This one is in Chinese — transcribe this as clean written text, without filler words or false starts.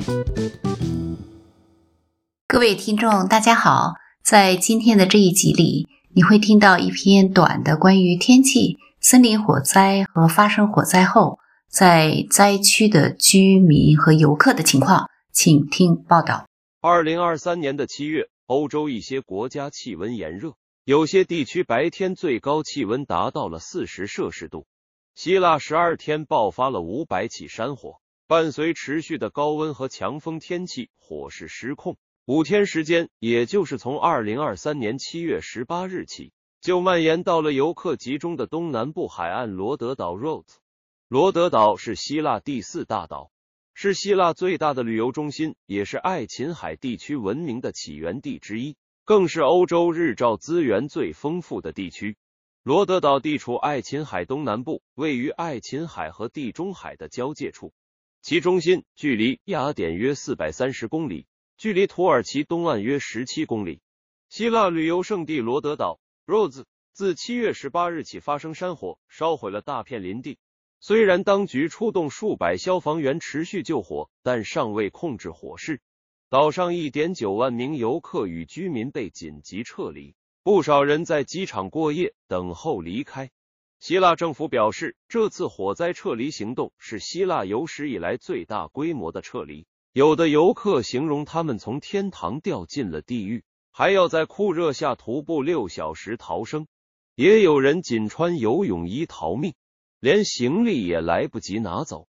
各位听众大家好，在今天的这一集里，你会听到一篇短的关于天气、森林火灾和发生火灾后在灾区的居民和游客的情况，请听报道。 2023年的7月，欧洲一些国家气温炎热，有些地区白天最高气温达到了40摄氏度。希腊12天爆发了500起山火，伴随持续的高温和强风天气，火势失控。5天时间，也就是从2023年7月18日起，就蔓延到了游客集中的东南部海岸罗德岛 Rhodes。罗德岛是希腊第4大岛，是希腊最大的旅游中心，也是爱琴海地区文明的起源地之一，更是欧洲日照资源最丰富的地区。罗德岛地处爱琴海东南部，位于爱琴海和地中海的交界处，其中心距离雅典约430公里，距离土耳其东岸约17公里。希腊旅游胜地罗德岛 Rhodes 自7月18日起发生山火，烧毁了大片林地。虽然当局出动数百消防员持续救火，但尚未控制火势。岛上 1.9 万名游客与居民被紧急撤离，不少人在机场过夜，等候离开。希腊政府表示，这次火灾撤离行动是希腊有史以来最大规模的撤离。有的游客形容他们从天堂掉进了地狱，还要在酷热下徒步6小时逃生。也有人仅穿游泳衣逃命，连行李也来不及拿走。